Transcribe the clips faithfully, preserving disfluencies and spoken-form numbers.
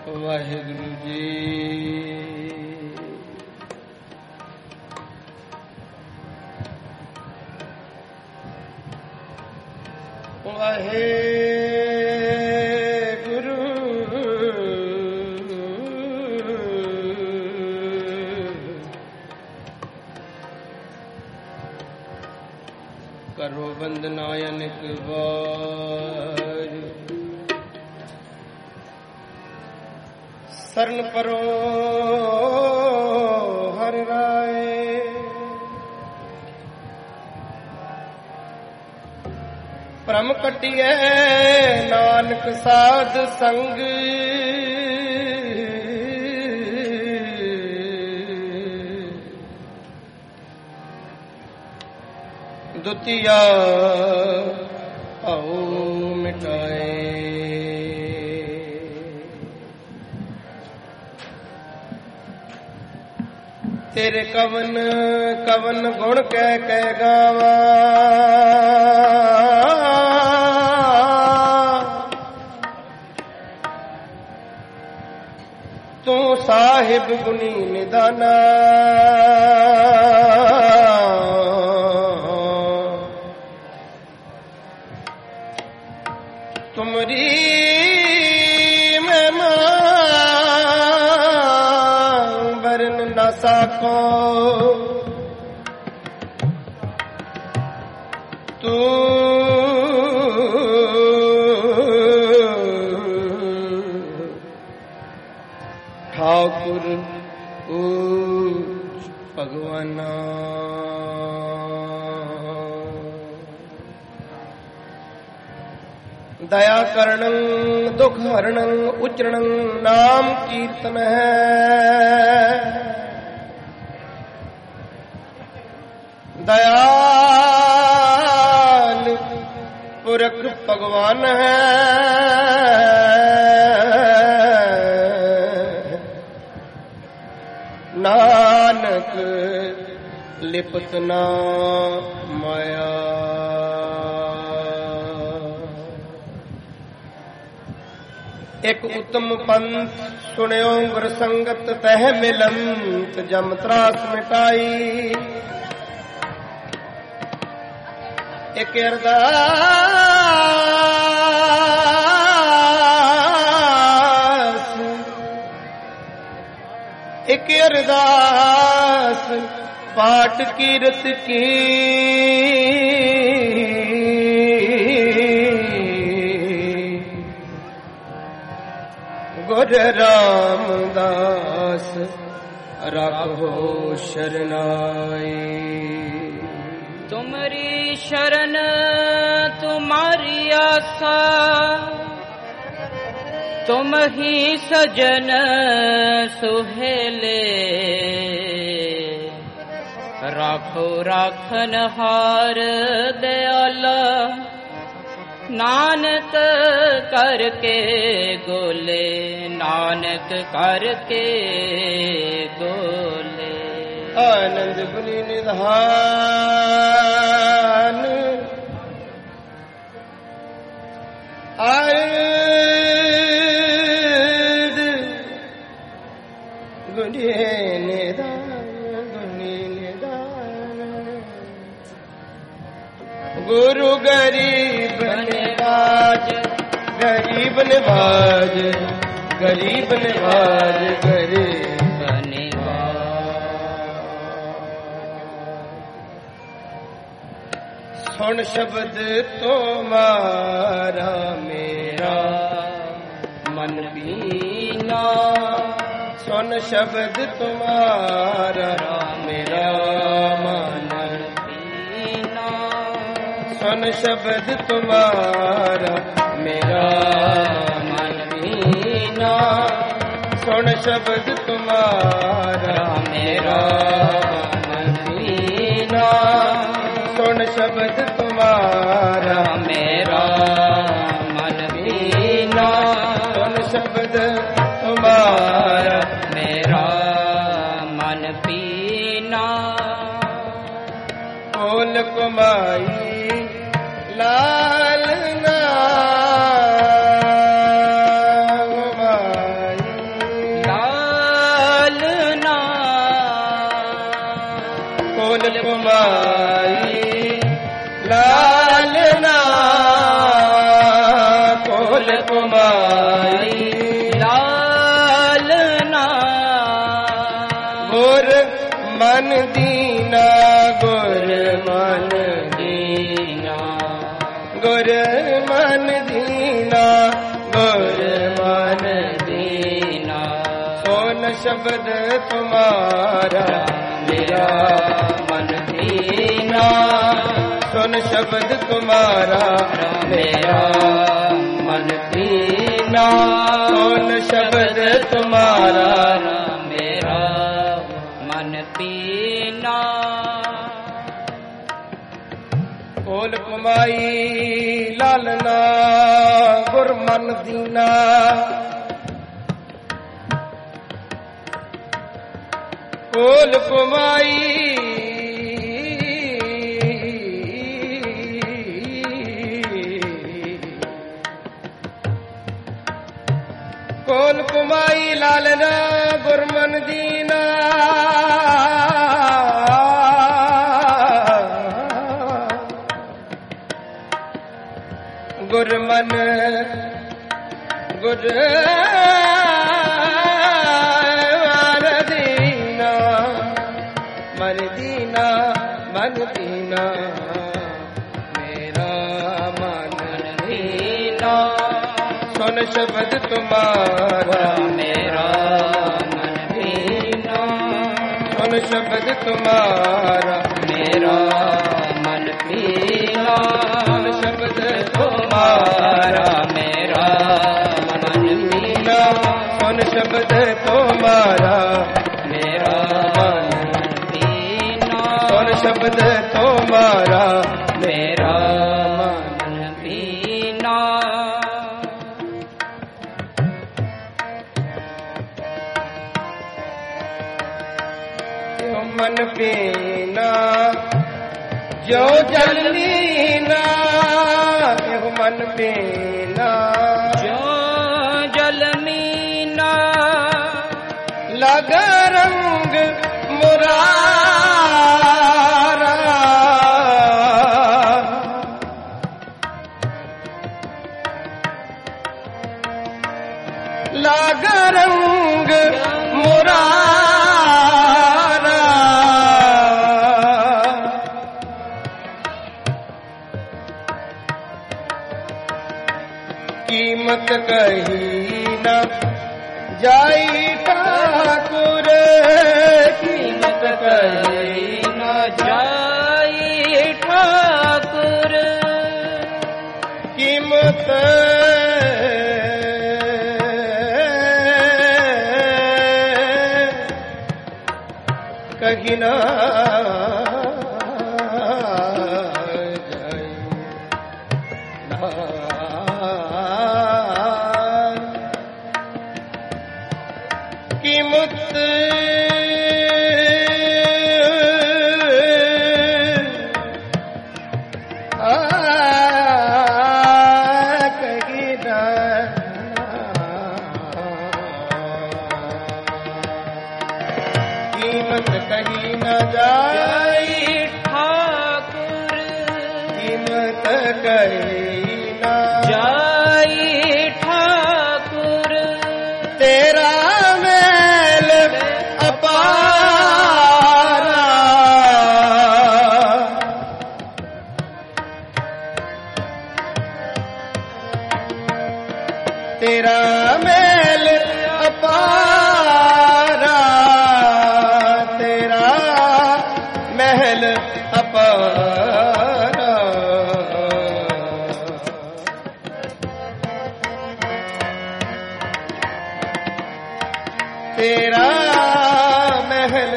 ਵਾਹਿਗੁਰੂ ਜੀ। ਵਾਹਿਗੁਰੂ ਕਰੋ ਬੰਦਨਾ ਅਨੇਕ ਵਾਰ, ਸਰਨ ਪਰੋ ਹਰਿ ਰਾਏ। ਭ੍ਰਮ ਕਟਿਐ ਨਾਨਕ ਸਾਧ ਸੰਗ, ਦੁਤੀਆ ਭਉ ਮਿਟਾਏ। ਤੇਰੇ ਕਵਨ ਕਵਨ ਗੁਣ ਕਹਿ ਕਹਿ ਗਾਵਾਂ, ਤੂੰ ਸਾਹਿਬ ਗੁਣੀ ਨਿਦਾਨਾ। ਤੁਮਰੀ ਮਹਿਮਾ ਵਰਨ ਨਾ ਸਾਕੋ, ਤੂੰ ਠਾਕੁਰ ਊਚ ਭਗਵਾਨਾ। ਦਇਆ ਕਰਣੰ ਦੁਖ ਹਰਣੰ ਉਚਰਣੰ ਨਾਮ ਕੀਰਤਨ ਹੈ। ਦਇਆਲ ਪੁਰਖ ਭਗਵਾਨ ਹੈ। ਨਾਨਕ ਲਿਪਤ ਨਾ ਮਾਇਆ। ਇੱਕ ਉਤਮ ਪੰਥ ਸੁਣਿਓ ਗੁਰ ਸੰਗਤ, ਤਹਿ ਮਿਲੰਤ ਜਮ ਤਰਾਸ ਮਿਟਾਈ। ਇੱਕ ਅਰਦਾਸ ਇੱਕ ਅਰਦਾਸ ਪਾਠ ਕੀਰਤ ਕੀ। ਗੁਰ ਰਾਮਦਾਸ ਰੱਖੋ ਸ਼ਰਨਾਈ। ਤੁਮਰੀ ਸ਼ਰਨ ਤੁਮਾਰੀ ਆਸਾ, ਤੁਮ ਹੀ ਸਜਨ ਸੁਹੇਲੇ। ਰਾਖੋ ਰਾਖਨ ਹਾਰ ਦਿਆਲਾ, ਨਾਨਕ ਕਰਕੇ ਗੋਲੇ। ਨਾਨਕ ਕਰਕੇ ਗੋਲੇ। ਆਨੰਦ ਗੁਣੀ ਨਿਧਾਨ, ਆਨੰਦ ਗੁਣੀ ਨਿਧਾਨ, ਗੁਣੀ ਨਿਧਾਨ। ਗੁਰੂ ਗਰੀਬ ਨਿਵਾਜ, ਗਰੀਬ ਨਿਵਾਜ, ਗਰੀਬ ਨਿਵਾਜ, ਗਰੀਬ ਨਿਵਾਜ। ਸੁਣ ਸ਼ਬਦ ਤੁਮਾਰਾ ਮੇਰਾ ਮਨ ਪੀਨਾ। ਸੁਣ ਸ਼ਬਦ ਤੁਮਾਰਾ ਮੇਰਾ ਮਨ ਪੀਨਾ। ਸੁਣ ਸ਼ਬਦ ਤੁਮਾਰਾ ਮੇਰਾ ਮਨ ਪੀਨਾ। ਸੁਣ ਸ਼ਬਦ ਤੁਮਾਰਾ ਮੇਰਾ ਮਨ ਪੀਨਾ। ਸੁਣ ਸ਼ਬਦ ਤੁਮਾਰਾ ਮੇਰਾ ਮਨ ਪੀਨਾ। ਸੁਣ ਸ਼ਬਦ ਤੁਮਾਰਾ ਮੇਰਾ ਮਨ ਪੀਨਾ। ਕੋਲ ਕਮਾਈ ਲਾਲ ਨਾ ਕਮਾਈ, कुमाई लालना कोल कुमाई लालना गुर मन दीना गुर मन दीना गुर मन दीना गुर मन दीना सोन शब्द तुम्हारा मेरा मन दीना सुन शब्द तुम्हारा मेरा मन दीना सुन शब्द तुम्हारा मेरा मन दीना कोल कुमाई लालना गुर मन दीना कोल कुमाई कोल कुमाई लालना गुर मन दीना गुर मन गुर दीना मन दीना मन दीना मेरा मन दीना सुन शब्द तुम्हारा मेरा मन दीना सुन शब्द तुम्हारा मेरा मन दीना सुन शब्द तुम्हारा मेरा मन दीना सुन शब्द तुम्हारा मेरा मन दीना सुन शब्द तुम्हारा मेरा मन दीना मन पीना जो जल लीना मन पीना जो जल मीना लगा रंग मुरारा लगा रंग मुरारा कीमत कही न जाई ठाकुर कीमत कही न जाई ठाकुर कीमत कही न कीमत कही न कीमत कही न जाई ठाकुर कीमत कही न जाई ठाकुर तेरा मेल अपारा तेरा मेल अपारा तेरा महल अपारा तेरा महल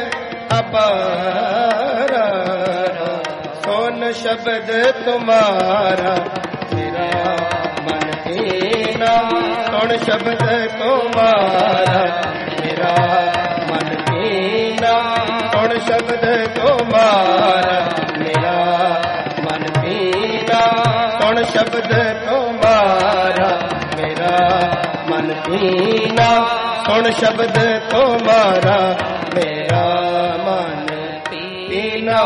अपारा सोन शब्द तुम्हारा मेरा मन दीना सुन शब्द तुम्हारा मेरा मन दीना सुन शब्द तुम्हारा मेरा मन दीना सुन शब्द तुम्हारा मेरा मन दीना सुन शब्द तुम्हारा मेरा मन दीना गुना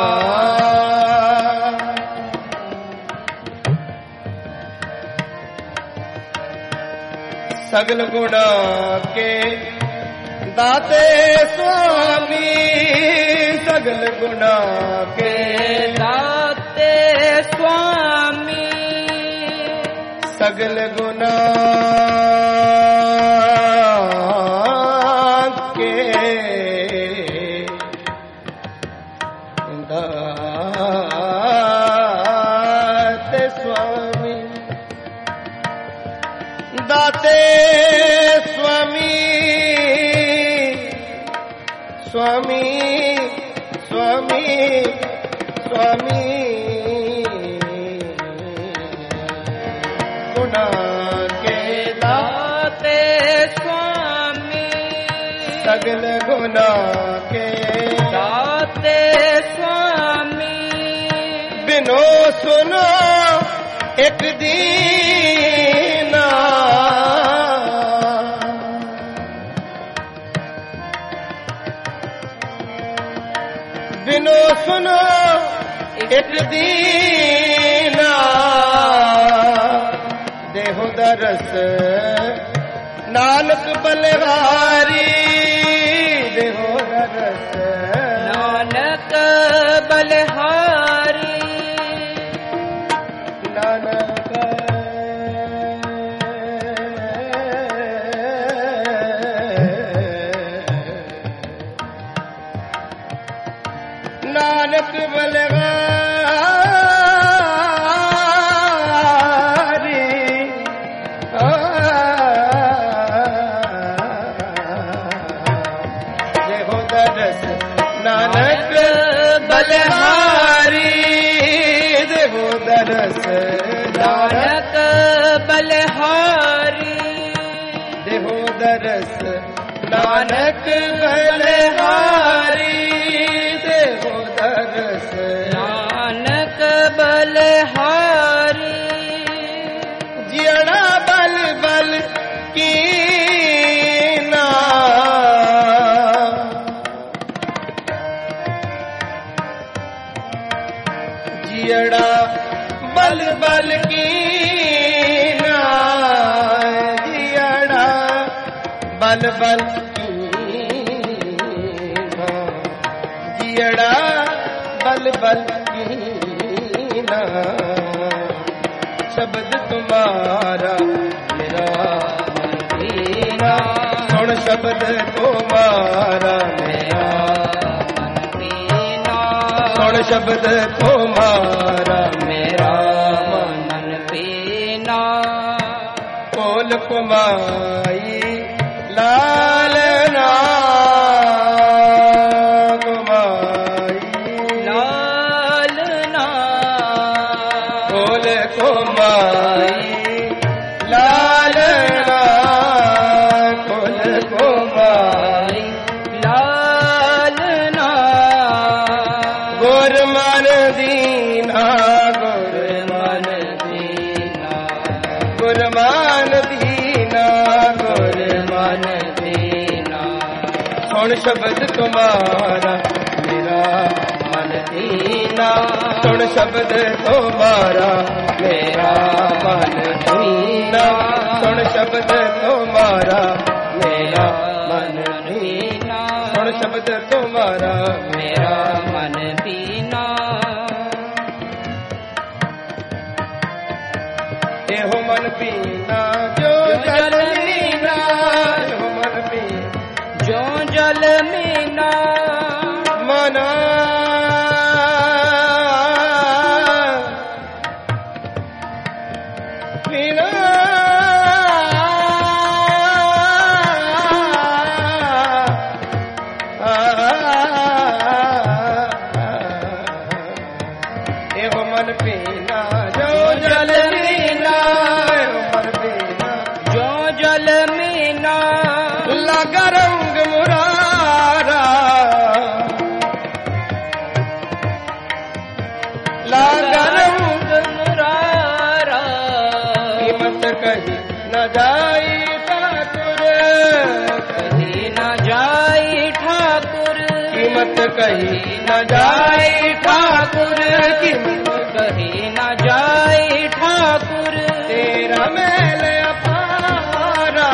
सगल गुना के दाते स्वामी सगल गुना के दाते स्वामी सगल गुना के दाते स्वामी दाते स्वामी स्वामी स्वामी स्वामी गुना के दाते स्वामी सगल गुना के दाते स्वामी बिनो सुनो एक दीना बिनो सुनो एक दीना देहो दरस नानक बलहारी देहो दरस नानक बलहारी नानक नानक बलहारी देहो दरस नानक बलहारी देहो दरस नानक बलहारी देहो दरस नानक बलहारी देहो दरस नानक बलहारी जियड़ा बल बल की ना जियड़ा बल बल की ना जियड़ा बल बल की ना जियड़ा बल बल की ना शब्द तुम्हारा मेरा मदीना सुन शब्द तुम्हारा मेरा पीना सुन शब्द तुम्हारा मेरा मन पीना कोल कुमाई लालना कुमाई लालना कोल कुमाई लालना कोल कुमाई लालना गोर मन दीना गोर मन दीना गोर मन दीना गोर मन दीना सुन शब्द तुम्हारा मेरा मन दीना सुन शब्द तुम्हारा मेरा मन दीना सुन शब्द तुम्हारा मेरा मन दीना सुन शब्द तुम्हारा मेरा मन दीना एहो मन पीना जो जल मीना एहो मन पीना जो जल मीना मना पीना एहो मन पीना जो जल मीना एहो मन पीना जो जल मीना लगा रंग मुरारा लगा रंग मुरारा कीमत कही न जाई ठाकुर कहीं न जाई ठाकुर कीमत कही न जाए ठाकुर, कीमत कही न जाए ठाकुर। तेरा महल अपारा,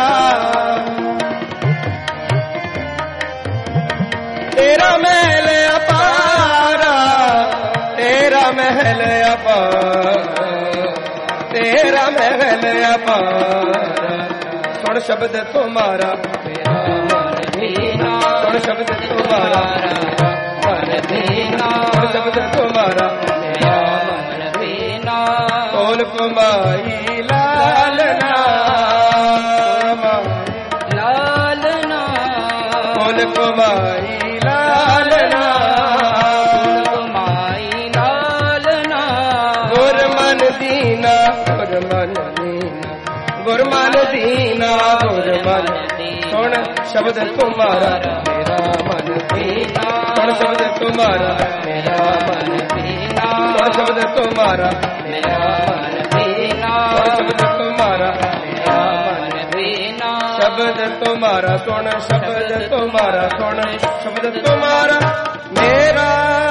तेरा महल अपारा, तेरा महल अपारा, तेरा महल अपारा। सुन शब्द तुम्हारा मेरा मन भीना, सुन शब्द तुम्हारा मन भीना, सुन शब्द तुम्हारा मेरा मन भीना। कौन कुमाई लाल नाम, लाल कौन नाम, कुमाई लाल नाम, माई लाल नाम। गुरमन दीना, गुरमन दीना, गुरमन दीना, गुरमन। सुन शब्द तुम्हारा मेरा मन भीना, सुन शब्द तुम्हारा मेरा मन भीना, सुन शब्द तुम्हारा मेरा मन भीना, सुन शब्द तुम्हारा मेरा मन भीना। शब्द तुम्हारा सुन शब्द तुम्हारा सुन शब्द तुम्हारा मेरा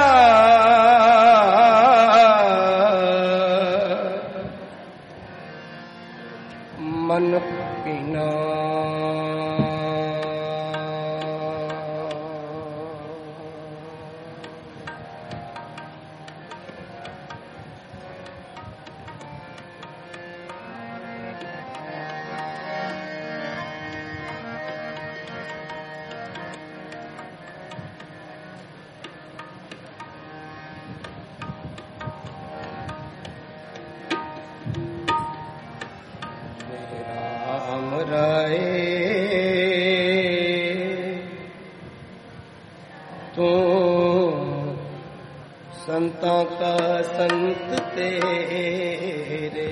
मन पीना। तू संता का संत तेरे,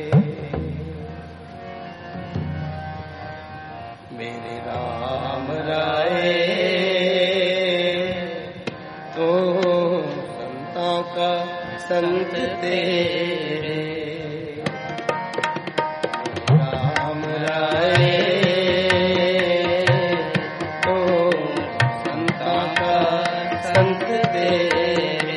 मेरे राम राय तू संता का संत तेरे, राम राय तो संता का संत तेरे।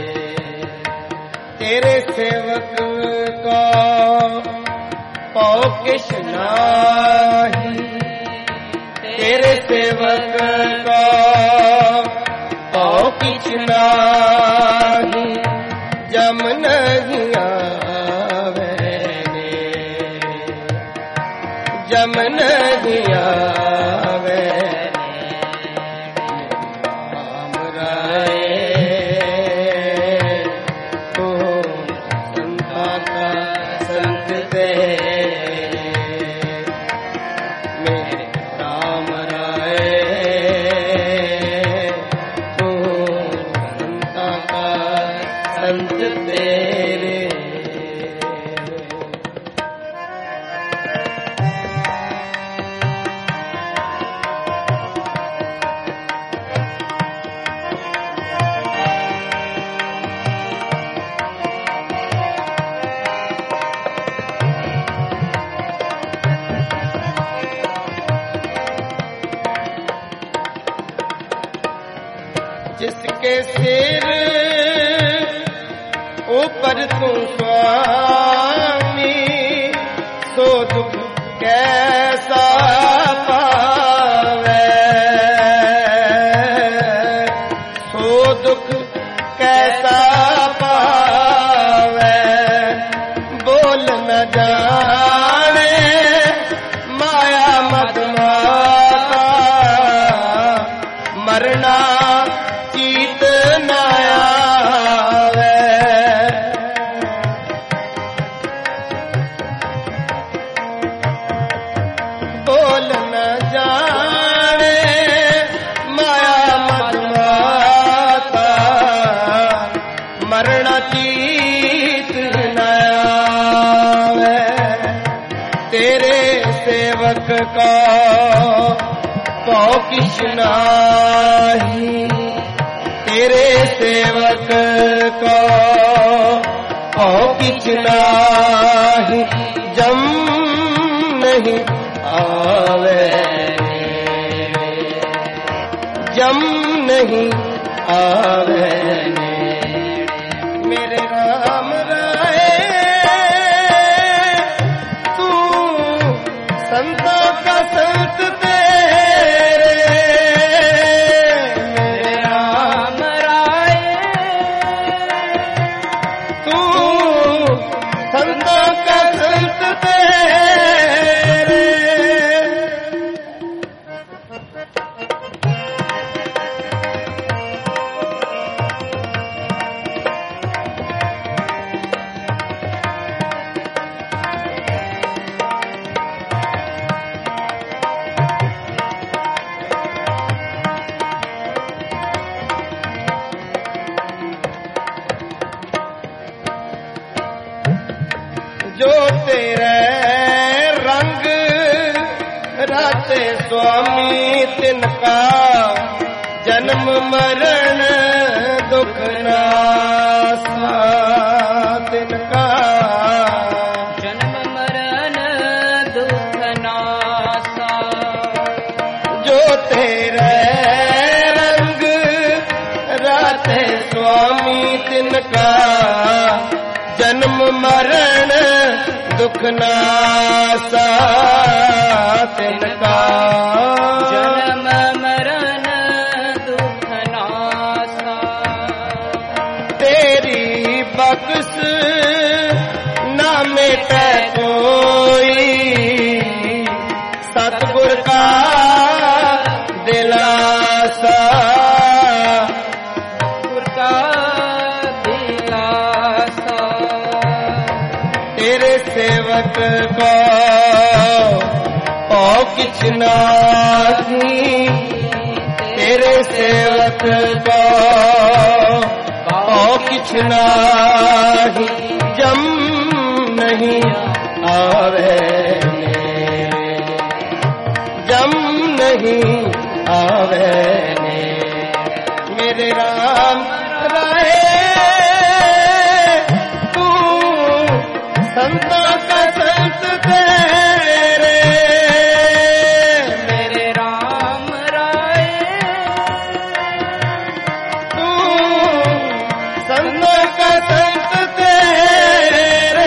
तेरे सेवक का पाँव किश नाही, तेरे सेवक का पाँव किछ नाही, जम नहीं आवे जम नहीं आवे। राम राय तो संता का संत तेरे, मेरे राम राय तो संता का संत तेरे। जिसके सिर ऊपर तू स्वामी, सो दुख कैसा पावे, सो दुख कैसा पावे। बोल न जाने माया मदमाता, मरना चीत न आवे। बोल न जाने माया मदमाता, मरना चीत न आवे। तेरे सेवक का पाँव किछ नाही, तेरे सेवक का पाँव किछ नाही, जम नहीं आवे जम नहीं आवे मेरे राम राय तू संतों का संत तेरे मेरे राम राय तू संतों का संत तेरे जो तेरे रंग राते स्वामी तिनका जन्म मरण दुख नासा तिनका जन्म मरण दुख नासा जो तेरे रंग राते स्वामी तिनका जन्म मरण दुख नासा तिनका जन्म मरण दुख नासा तेरी बख्श ना मिटे कोई सतगुर का दिलासा गुर का दिलासा तेरे सेवक को ओ किछ नाही तेरे सेवक को ओ किछ नाही जम नहीं आवे जम नहीं आवे मेरे राम राय तू संतों का संत तेरे मेरे राम राय तू संतों का संत तेरे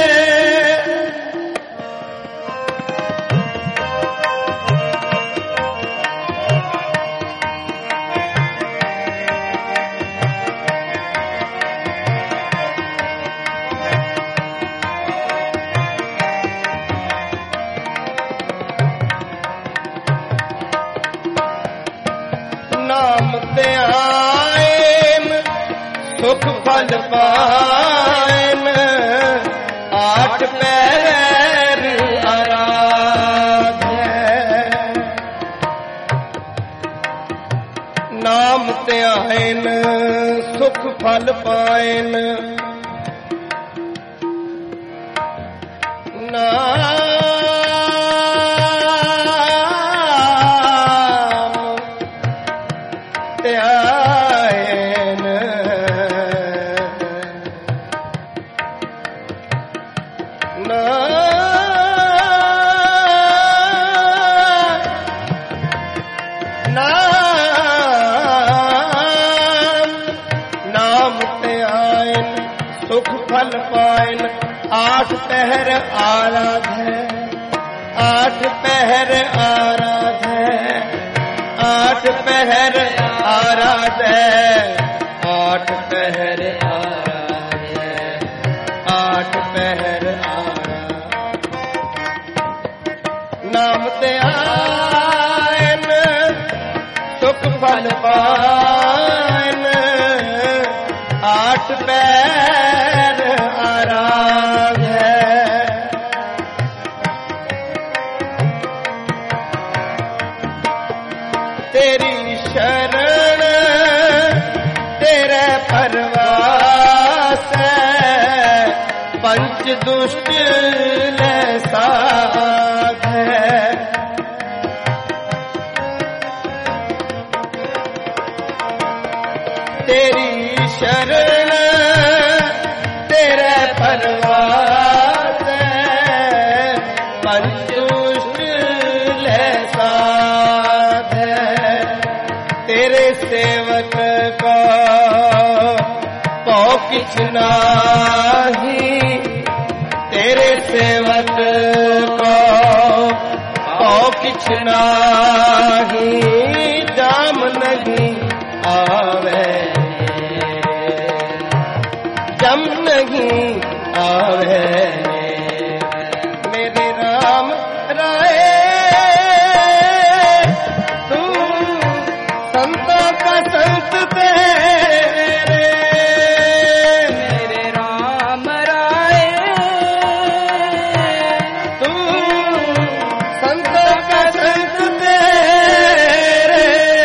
नाम ते आएन सुख फल पाएन आठ पैर आराध्य नाम ते आएन सुख फल पाएन नाम ते आएन नाम ते आएन सुख फल पाएन आठ पहर आराधे आठ पहर आराधे आठ पहर आराधे आठ पहर आराधे आठ पहर आराधे नाम ते आएन सुख फल पाएन आठ पैर आराधे तेरी शरण तेरे परवास पंच दुष्ट ले साध तेरी शरण तेरे परवास पंच दुष्ट ले साध तेरे सेवक को किछ नाही तेरे सेवक को पाओ किछ नाही जाम नहीं आवे जम नहीं आवे मेरे राम राय तू संतों का संत तेरे मेरे राम राय तू संतों का संत तेरे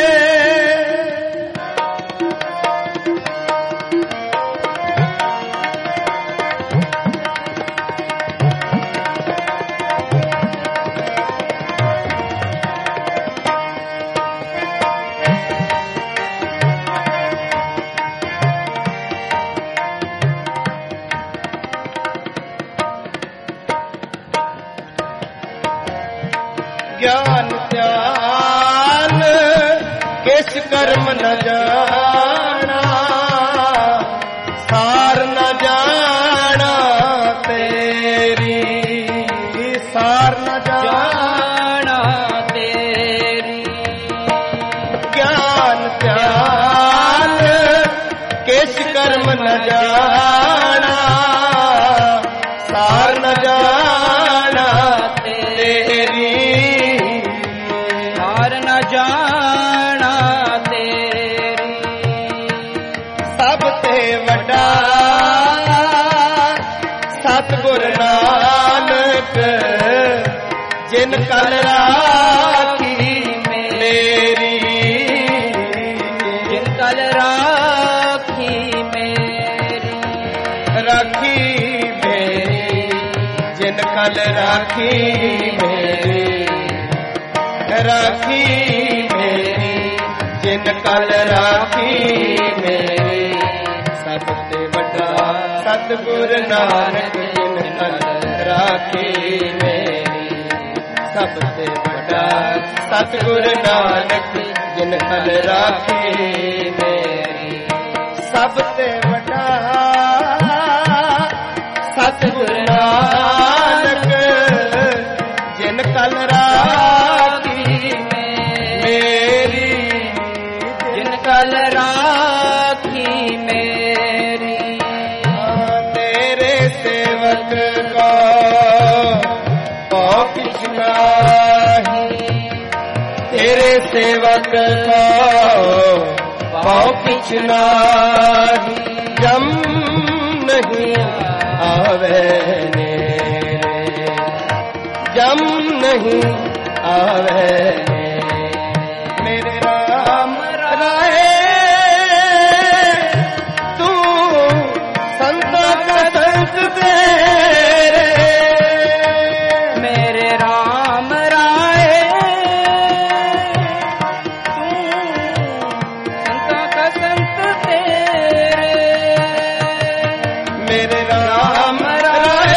ज्ञान ज्ञान किस कर्म न जाना सार न जाना तेरी सार न जाना तेरी ज्ञान ज्ञान किस कर्म न जाना सार न जाना तेरी सार न जाना तेरी सब ते वड्डा सतगुर नानक जिन कल राखी मेरी जिन कल राखी मेरी राखी मेरी जिन कल राखी मेरी राखी मेरी जिन कल राखी मेरी सब ते वड्डा सतगुर नानक जिन कल राखी मेरी सब ते वड्डा सतगुर नानक जिन कल राखी मेरी सब ते वड्डा सतगुर नानक जिन कल राखी मेरी जिन कल राखी मेरी तेरे सेवक को पाओ किछ नाही तेरे सेवक को पाओ किछ नाही जम नहीं आवे नेरे जम नहीं आवे मेरे राम राय तू संतों का संत तेरे मेरे राम राय तू संतों का संत तेरे मेरे राम राय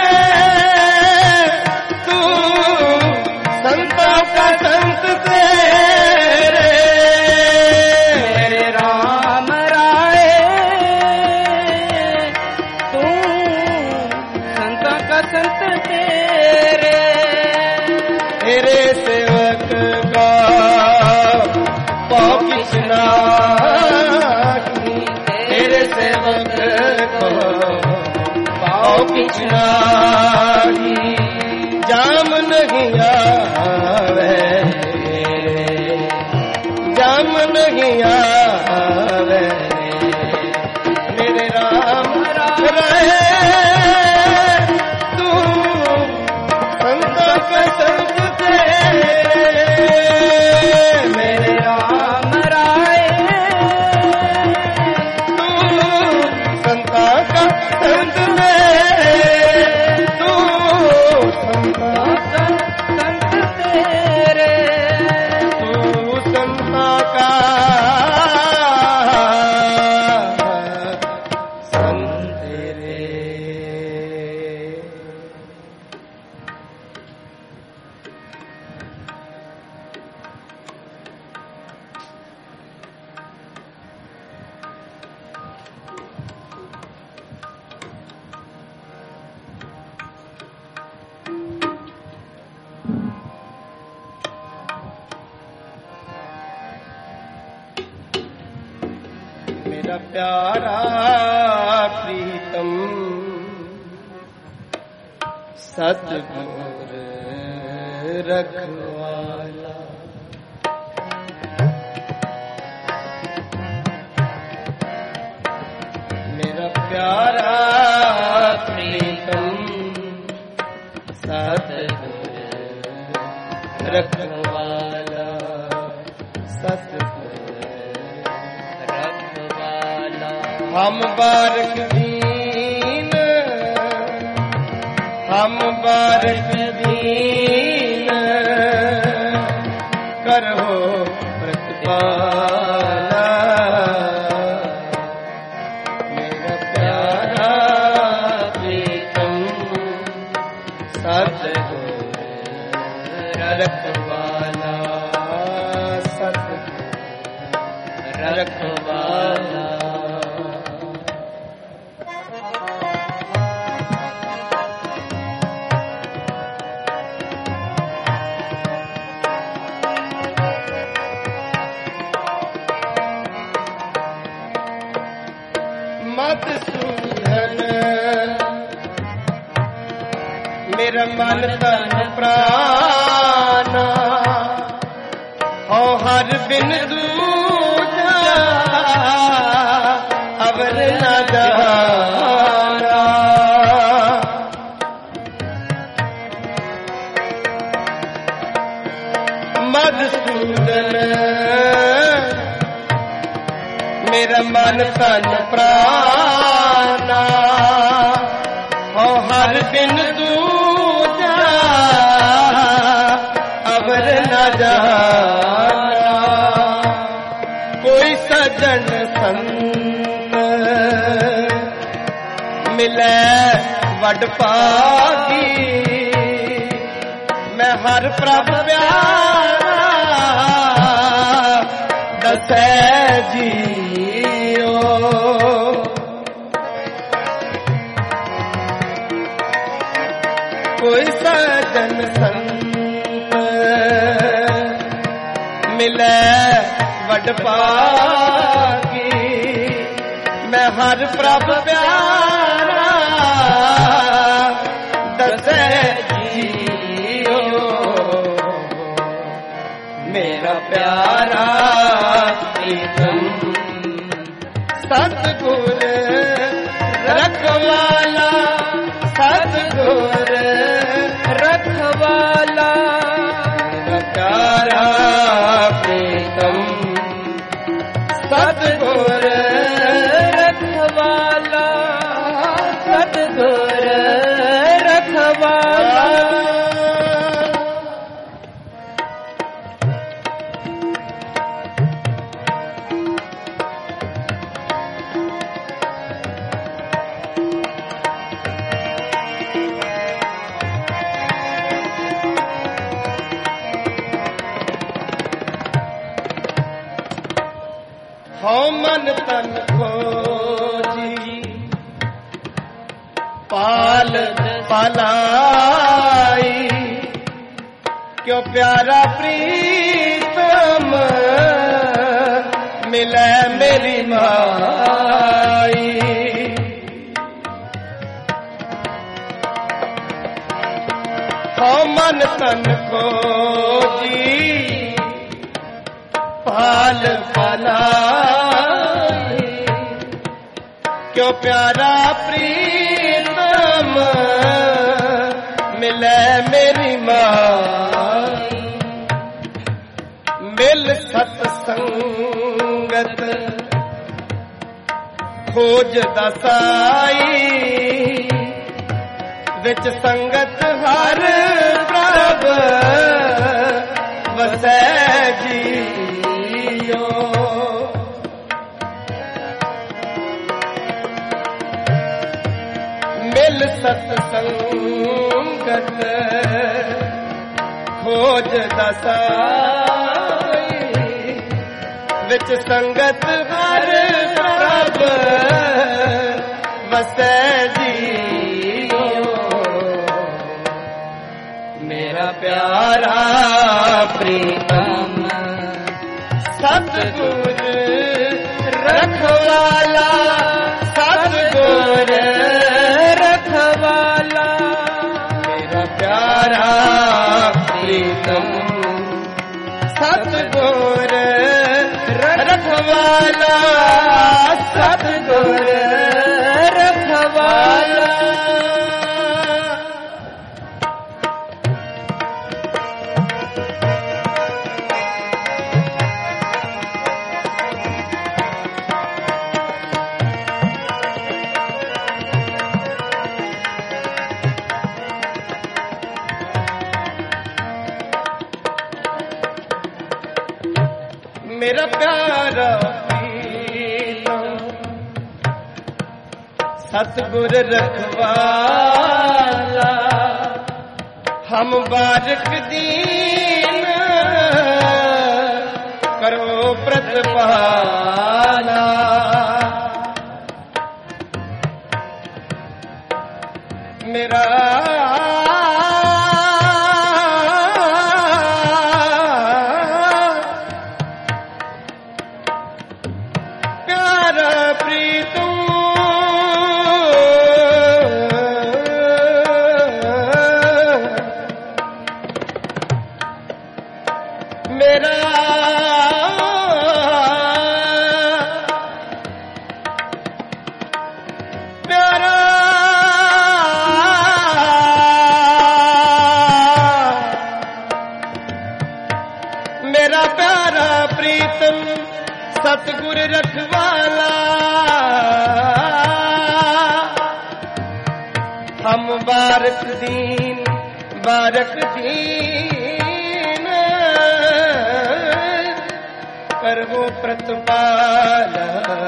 तू संतों का संत तेरे मेरे राम राय तू संतों का संत तेरे तेरे सेवक का पाओ किछ नाही तेरे सेवक को पाओ किछ नाही जाम नहीं आवे जाम नहीं आवे मेरे राम राय तू संतों का संत तेरे मेरे राम राय तू संतों का संत तेरे तू संतों का संत तेरे तू संतों का मेरा प्यारा प्रीतम सतगुर रखवाला। मेरा प्यारा प्रीतम सतगुर रखवाला, सतगुर रखवाला। हम बारक दीन, हम बारक दीन, करहो प्रतिपाला। मेरा प्यारा प्रीतम सतगुर रखवाला, सतगुर रखवाला। मधुसूदन मेरा मन तन प्राण, हो हर बिन दूजा अवर न जाना। मधुसूदन मेरा मन तन प्राण, हो हर बिन दूजा अवर न जाना। कोई सजन संत मिले वड पागी, मैं हर प्रभ प्यारा दसै जियो। कोई सजन संत मिले वड पागी, मैं हर प्रभ प्यारा दसै जियो। मेरा प्यारा प्रीतम सतगुर रखवाला, सतगुर रखवाला। मेरा प्यारा प्रीतम सतगुर रखवाला, सतगुर रखवाला। हो मन तन खोजी पाल पालाई, क्यों प्यारा प्रीतम मिले मेरी माई। हो मन तन खोजी पाल पालाई, क्यों प्यारा प्रीतम मिले मेरी माई। मिल सतसंगत खोज दसाई, विच संगत हर प्रभ वसै जियो। मिल सतसंगत खोज दसाई, विच संगत हर प्रभ वसै जियो। मेरा प्यारा प्रीतम सतगुर रखवाला, सतगुर रखवाला, मेरा प्यारा प्रीतम सतगुर रखवाला, सतगुर रखवाला। मेरा प्यारा प्रीतम सतगुर रखवाला, हम बारक दीन करो प्रतिपाला। मेरा मेरा प्यारा मेरा प्यारा प्रीतम सतगुर रखवाला, हम बारक दीन बारक दीन करवो प्रतिपाला।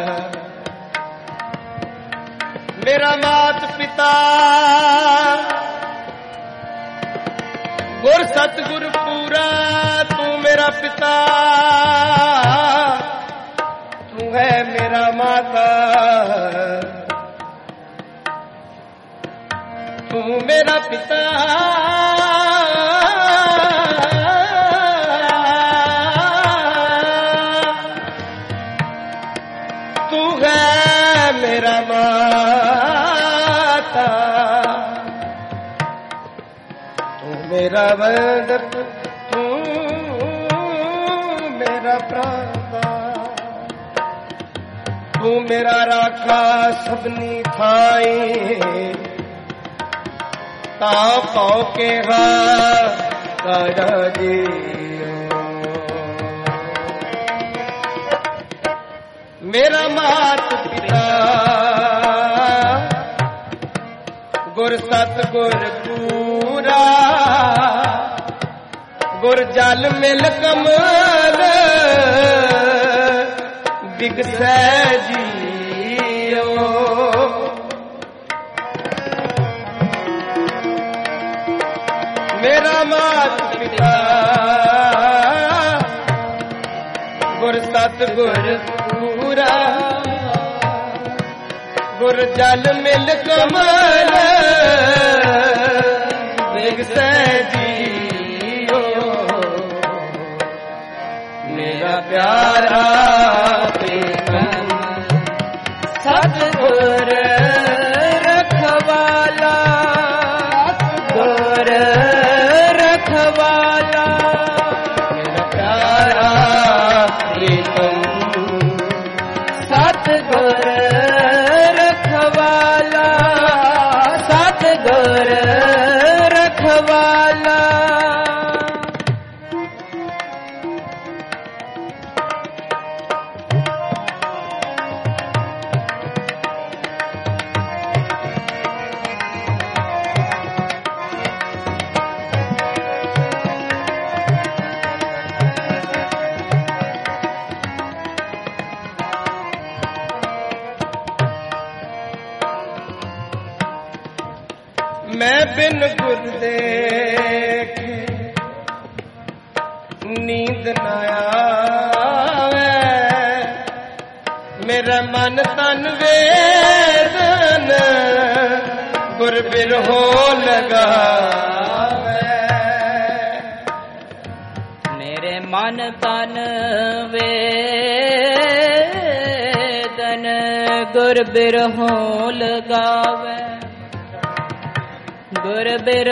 मेरा मात पिता गुर सतगुर पूरा, तू मेरा पिता, तू है मेरा माता, तू मेरा पिता, तू है मेरा माता, तू मेरा वंदक, तू मेरा प्राता, तू मेरा राखा सबनी थाई, ता पाओ के हा तारा जी। मेरा मात पिता गुर सतगुर पूरा, गुर जल मिल कमल बिगसै जियो। मेरा मात पिता गुर सतगुर पूरा, गुर जल मिल कमल बिगसै जियो। मेरा प्यारा प्रीतम सतगुर रखवाला, सतगुर रखवाला, मेरा प्यारा प्रीतम सतगुर रखवाला, सतगुर रखवाला। मैं बिन गुर देखे नींद न आवे, मेरा मन तन वेदन गुर बिरहो लगावे। मेरे मन ਤਨ ਤਨ ਵੇਦਨ ਗੁਰ ਬਿਰਹੋਂ ਲਗਾਵੇ, ਗੁਰ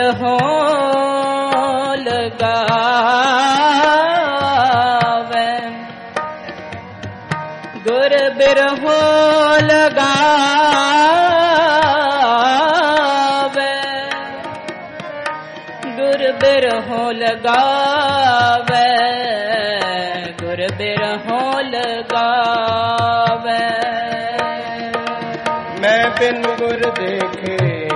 ਬਿਰਹੋਂ ਲਗਾਵੇ, ਗੁਰ ਬਿਰਹੋਂ ਲਗਾਵੇ, ਗੁਰ ਬਿਰਹੋਂ ਲਗਾਵੇ, ਗੁਰ ਬਿਰਹੋਂ ਲਗਾਵੇ। ਮੈਂ ਬਿਨ ਗੁਰ ਦੇਖੇ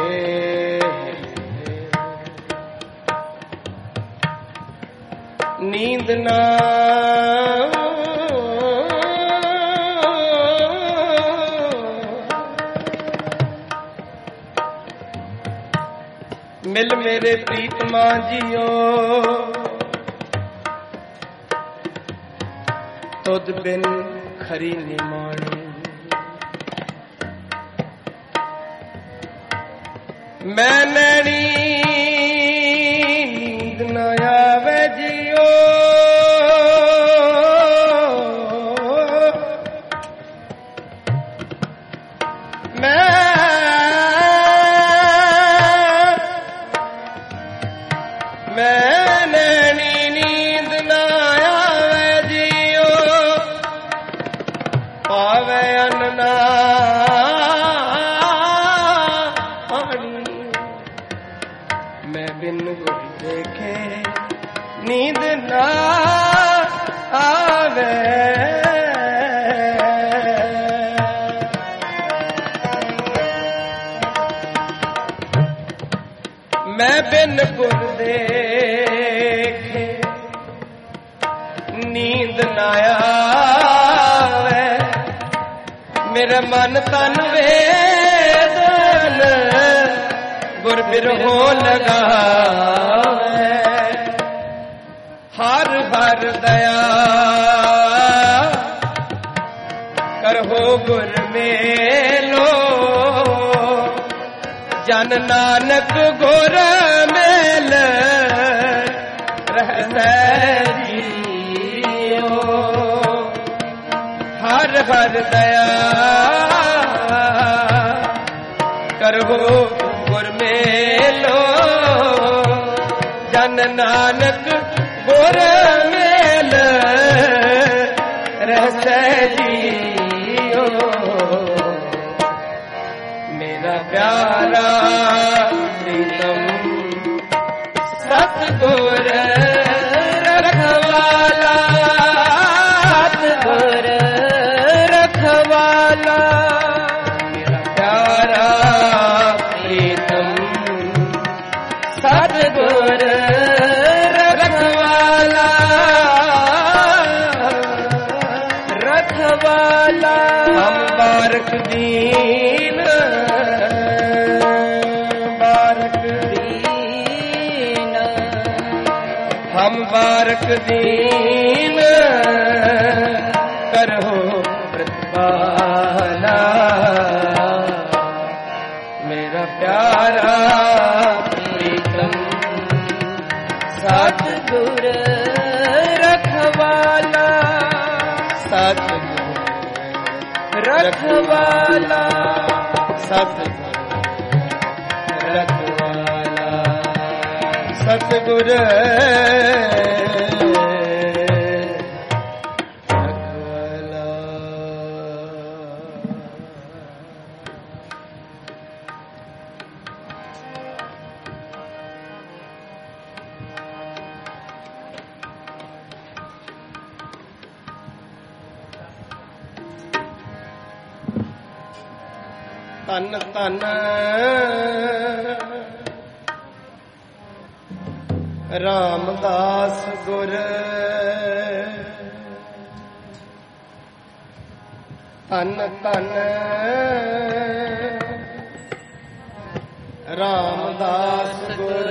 ਨੀਂਦ ਨਾ ਮਿਲ ਮੇਰੇ ਪ੍ਰੀਤਮਾ ਜੀਓ, ਤੁਧ ਬਿਨ ਖਰੀ ਨਿਮਾਣੀ। ਮੈਂ ਨੈਣੀ ਨੀਂਦ ਨਾ ਆਵੇ ਜੀਓ, ਮੈਂ ਮੈਂ ਨੈਣੀ ਨੀਂਦ ਨਾ ਆਵੇ ਜੀਓ, ਪਾਵੇ ਅੰਨ ਨਾ ਪਾਣੀ। ਮੈਂ ਬਿਨ ਗੁਰ ਦੇਖੇ ਨੀਂਦ ਨਾ ਆਵੇ, ਮੈਂ ਬਿਨ ਗੁਰ ਦੇਖੇ ਨੀਂਦ ਨਾ ਆਵੇ, ਮੇਰਾ ਮਨ ਤਨ ਵੇਦਨ ਗੁਰ ਬਿਰਹੋਂ ਲਗਾਵੇ। ਹਰ ਹਰ ਦਇਆ ਕਰਹੋ ਗੁਰ ਮੇਲੋ, ਜਨ ਨਾਨਕ ਗੁਰ ਮੇਲ ਰਹੈ ਜੀਓ। ਹਰ ਹਰ ਦਇਆ ਕਰਹੋ ਗੁਰ ਮੇਲੋ, ਜਨ ਨਾਨਕ ਗੁਰ ਮੇਲ ਰਹੈ ਜੀਓ। ਮੇਰਾ ਪਿਆਰਾ ਪ੍ਰੀਤਮ ਸਤਿਗੁਰ ਰਖਵਾਲਾ, ਸਤਿਗੁਰ ਰਖਵਾਲਾ। ਮੇਰਾ ਪਿਆਰਾ ਪ੍ਰੀਤਮ ਸਤਿਗੁਰ ਰਖਵਾਲਾ, ਰਖਵਾਲਾ। ਹਮ ਬਾਰਕ ਦੀਨ हम बारक दीन करहो प्रतिपाला। मेरा प्यारा प्रीतम सतगुर रखवाला, सतगुर रखवाला, सतगुर रखवाला, सतगुर रखवाला। तन तन रामदास गुर, तन तन रामदास गुर।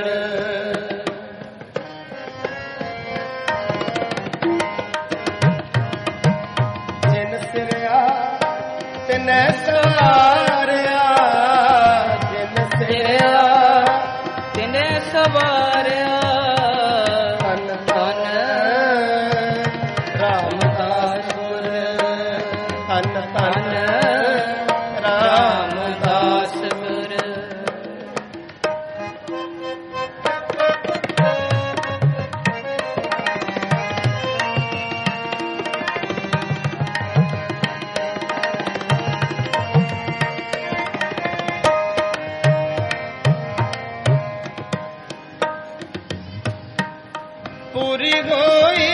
जिन सिरया तिन सवारिया, जिन सिरया तिन सवारिया, तन तन ਧੰਨ ਧੰਨ ਰਾਮਦਾਸ ਗੁਰ। ਪੂਰੀ ਹੋਈ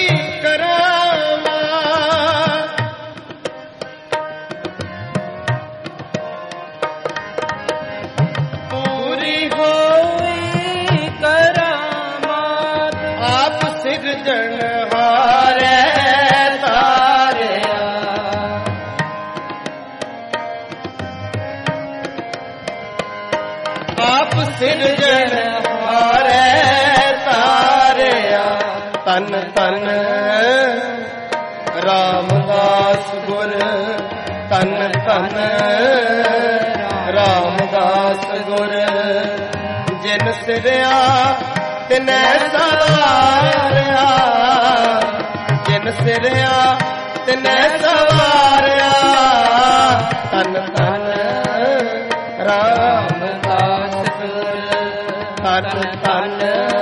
ਸਿਰਜਣ ਹਾਰੇ ਤਾਰਿਆ। ਤਨ ਤਨ ਰਾਮਦਾਸ ਗੁਰ, ਤਨ ਤਨ ਰਾਮਦਾਸ ਗੁਰ। ਜਿਨ ਸਿਰਿਆ ਤਿਨੈ ਸਵਾਰਿਆ, ਜਿਨ ਸਿਰਿਆ ਤਿਨੈ ਸਵਾਰਿਆ। ਤਨ ਤਨ ਰਾਮਦਾਸ ਤਨ ਤਨ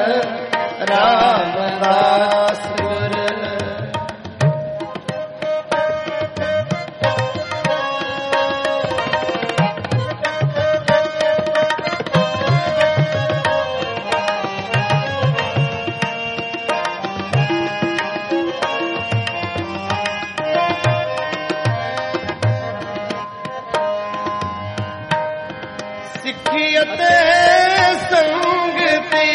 ਰਾਮਦਾਸ ਗੁਰ। ਸਿੱਖੀ ਅਤੇ ਸੰਗਤੀ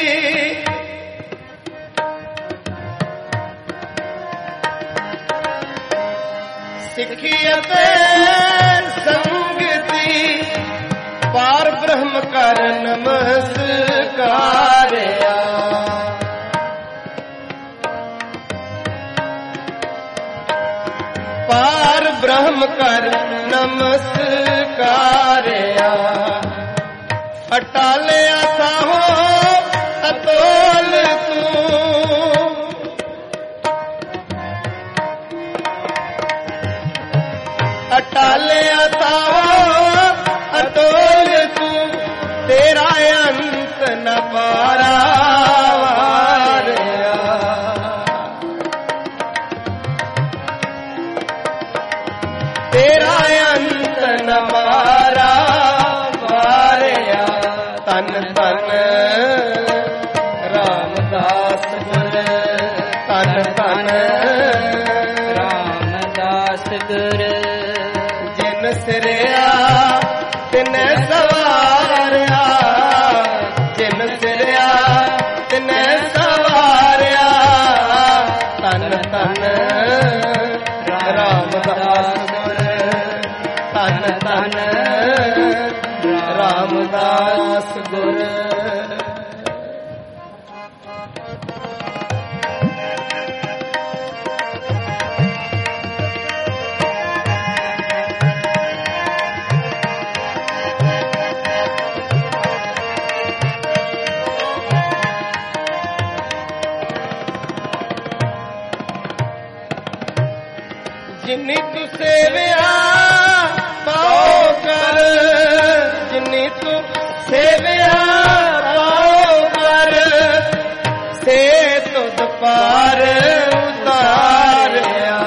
ਸਿੱਖੀ ਅਤੇ ਸੰਗਤੀ ਪਾਰ ਬ੍ਰਹਮ ਕਰ ਨਮਸਕਾਰਿਆ। ਪਾਰ ਬ੍ਰਹਮ ਕਰ ਨਮਸਕਾਰਿਆ। ਅਟਾਲਿਆ ਸਾਹੋ ਅਤੋਲ ਤੂੰ, ਅਟਾਲਿਆ ਸਾਹੋ ਅਤੋਲ ਤੂੰ। ਤੇਰਾ ਅੰਤ ਨ ਪਾਰਾਵਾਰਿਆ। ਤੇਰਾ ਅੰਤ ਨ ਪਾਰਾਵਾਰਿਆ। ਤਨ ਤਨ ਰਾਮਦਾਸ ਗੁਰ, ਤਨ ਤਨ ਰਾਮਦਾਸ ਗੁਰ। ਜਿਨ ਸਿਰਿਆ ਤਿਨੈ ਸਵਾਰਿਆ, ਜਿਨ ਸਿਰਿਆ ਤਿਨੈ ਸਵਾਰਿਆ। ਤਨ ਤਨ ਰਾਮਦਾਸ ਗੁਰ, ਤਨ ਤਨ ਰਾਮਦਾਸ ਗੁਰ। ਜਿਨੀ ਤੂੰ ਸੇਵਿਆ ਪਾਉ ਕਰ, ਜਿਨੀ ਤੂੰ ਸੇਵਿਆ ਪਾਉ ਕਰ। ਸੇ ਤੁਧ ਪਾਰ ਉਤਾਰਿਆ।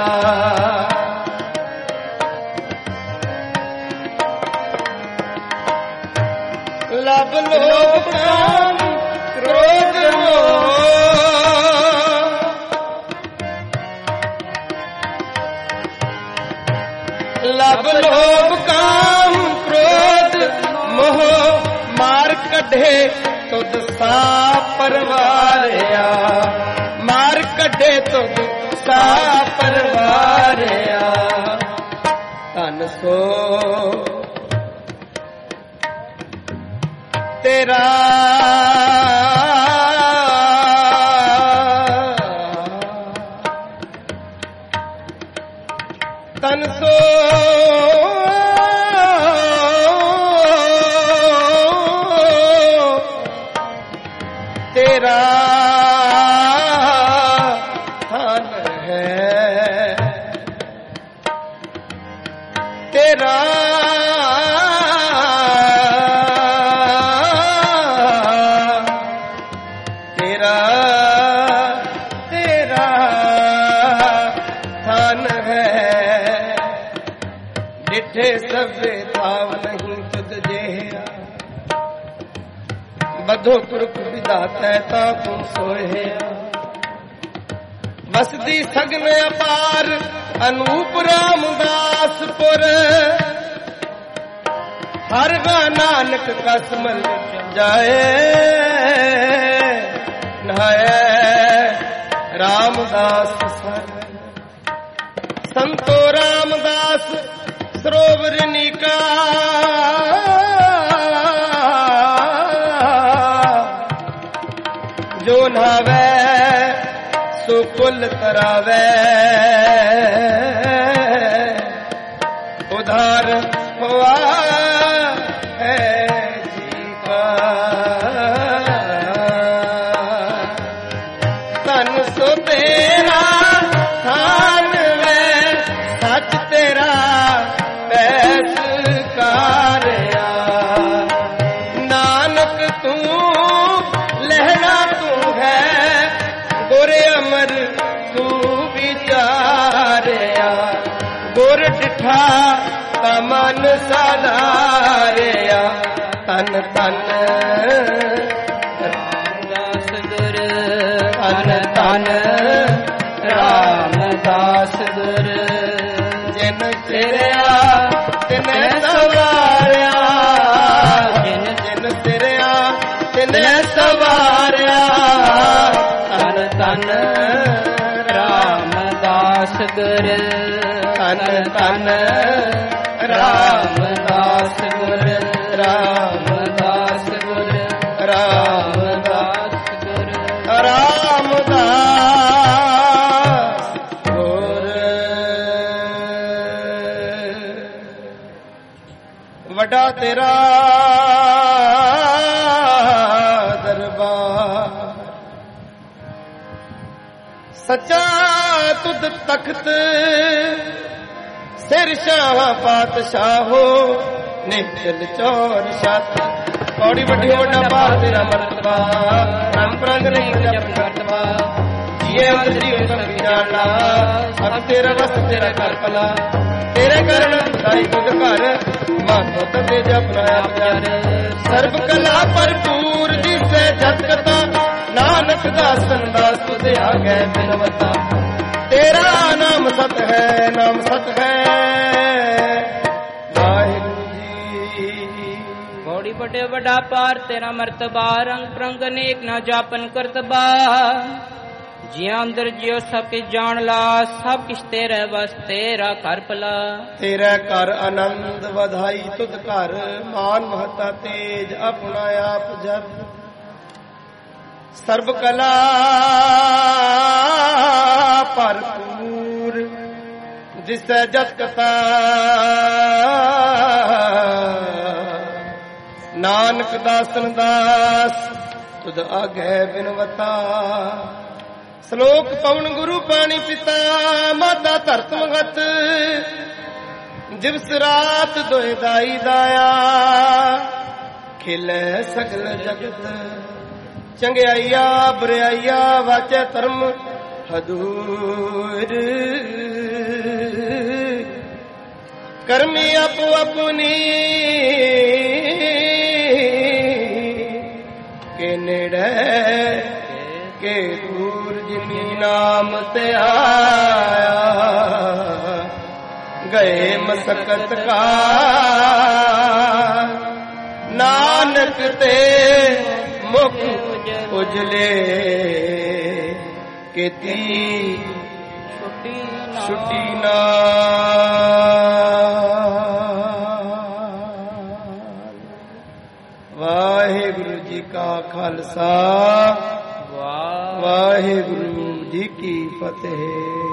ਲਬ ਲੋਭ ਕਾਮ ਕ੍ਰੋਧ ਮੋਹ, ਲਬ ਲੋਭ ਕਾਮ ਕ੍ਰੋਧ ਮੋਹ। ਮਾਰ ਕੱਢੇ ਤੁਧ ਸਾ ਪਰਵਾਰਿਆ, ਮਾਰ ਕੱਢੇ ਤੁਧ ਸਾ ਪਰਵਾਰਿਆ। ਧਨ ਸੋ ਤੇਰਾ ਤਨ ਸੋ ਤੇਰਾ ਧਨ ਹੈ। ਤੇਰਾ ਤੇਰਾ ਤੇਰਾ ਥਾਨ ਹੈ ਡਿਠੇ ਸਭੇ ਥਾਵ ਨਹੀਂ ਤੁਧ ਜਿਹਾ ਬਧੋ ਪੁਰਖ ਵਿਧਾਤਾ ਤਾ ਤੂੰ ਸੋਹਿਆ ਵਸਦੀ ਸਗਨ ਅਪਾਰ ਅਨੂਪ ਰਾਮਦਾਸਪੁਰ ਹਰ ਗਾ ਨਾਨਕ ਕਸਮਲ ਜਾਏ ਨਹਾਏ ਰਾਮਦਾਸ ਸਰ ਸੰਤੋ ਰਾਮਦਾਸ ਸਰੋਵਰ ਨੀਕਾ ਜੋ ਨਹਾਵੇ ਸੋ ਕੁਲ ਤਰਾਵੇ ਉਧਾਰ ਹੋਆ ਹੈ ਜੀ ਕਾ ਤਨ ਸੋ ਤੇਰਾ ਥਾਨ ਵੇ ਸੱਚ ਤੇਰਾ ਪੈਸ ਕਾਰਿਆ ਨਾਨਕ ਤੂੰ ਲਹਿਣਾ ਤੂੰ ਹੈ ਗੁਰ ਅਮਰ ਤੂੰ ਵਿਚਾਰਿਆ ਗੁਰ ਡਿਠਾ ਤਾ ਮਨ ਸਾਧਾਰਿਆ ਤਨ ਤਨ ਰਾਮਦਾਸ ਗੁਰ ਤਨ ਤਨ ਰਾਮਦਾਸ ਗੁਰ ਜਿਨ ਸਿਰਿਆ ਤਿਨੇ ਸਵਾਰਿਆ ਜਿਨ ਜਿਨ ਸਿਰਿਆ ਤਿਨੇ ਸਵਾਰਿਆ ਤਨ ਤਨ ਰਾਮਦਾਸ ਗੁਰ ਤਨ ਤਨ ਰਾਮਦਾਸ ਗੁਰ ਰਾਮਦਾਸ ਗੁਰ ਰਾਮਦਾਸ ਗੁਰ ਰਾਮਦਾਸ ਗੁਰ ਵੱਡਾ ਤੇਰਾ ਦਰਬਾਰ ਸੱਚਾ ਤੁਧ ਤਖਤ ਸਿਰ ਸ਼ਾਹ ਪਾਤਸ਼ਾਹੋ ਨਿਚਲ ਚੋਰ ਛਤ ਪੌੜੀ ਵੱਡੀ ਵੱਡਾ ਭਾਰ ਤੇਰਾ ਮਰਤਬਾ ਰਾਮ ਪ੍ਰੰਗ ਨਹੀਂ ਜਪ ਕਰਤਵਾ ਜੀਏ ਅੰਦਰੀ ਸਭ ਜਾਣਾ ਅਬ ਤੇਰਾ ਰਸ ਤੇਰਾ ਕਰ ਭਲਾ ਤੇਰੇ ਕਰਨ ਸਾਈ ਤੁਧ ਘਰ ਮਾਨੋ ਤਦੇ ਜਪਨਾ ਆਪ ਸਰਬ ਕਲਾ ਭਰਪੂਰ ਦਿਸੇ ਜਗਤਾ ਨਾਨਕ ਦਾਸਨ ਦਾ ਸੁਧ ਆਗੇ ਬਿਨਵਤਾ ਤੇਰਾ ਨਾਮ ਸਤ ਹੈ ਨਾਮ ਸਤ ਹੈ ਵਾਹਿਗੁਰੂ ਜੀ ਬੋੜੀ ਵੱਡੇ ਵੱਡਾ ਪਾਰ ਤੇਰਾ ਮਰਤਬਾ ਰੰਗ ਪ੍ਰੰਗ ਅਨੇਕ ਨਾ ਜਾਪਨ ਕਰਤਬਾ ਜਿਉ ਅੰਦਰ ਜਿਉ ਸਭ ਕਿਛ ਜਾਣ ਲਾ ਸਭ ਕਿਛ ਤੇਰੇ ਵਸ ਤੇਰਾ ਘਰ ਭਲਾ ਤੇਰਾ ਘਰ ਆਨੰਦ ਵਧਾਈ ਤੁਧ ਘਰ ਮਾਨ ਮਹਤਾ ਤੇਜ ਆਪਣਾ ਆਪ ਜਪ ਸਰਬ ਕਲਾ ਭਰਪੂਰ ਜਿਸੈ ਜਸ ਕਥਾ ਨਾਨਕ ਦਾਸਨ ਦਾਸ ਤੁਧ ਆਗੇ ਬਿਨਵਤਾ ਸ਼ਲੋਕ ਪਵਨ ਗੁਰੂ ਪਾਣੀ ਪਿਤਾ ਮਾਤਾ ਧਰਤ ਮਗਤ ਜਿਵਸ ਰਾਤ ਦੋਇ ਦਾਈ ਦਾਇਆ ਖਿਲੇ ਸਗਲ ਜਗਤ ਚੰਗਿਆਈਆ ਬੁਰਾਈਆ ਵਾਚੈ ਧਰਮ ਹਦੂਰ ਕਰਮੀ ਆਪੋ ਆਪਣੀ ਕੇ ਨੇੜੇ ਕੇ ਦੂਰ ਜਿਨੀ ਨਾਮ ਤੇ ਆਇਆ ਗਏ ਮਸਕਤ ਕਾ ਨਾਨਕ ਤੇ ਮੁਖ ਉਜਲੇ ਕੀਤੀ ਛੁੱਟੀ ਨਾ ਵਾਹਿਗੁਰੂ ਜੀ ਕਾ ਖਾਲਸਾ ਵਾਹਿਗੁਰੂ ਜੀ ਕੀ ਫਤਿਹ।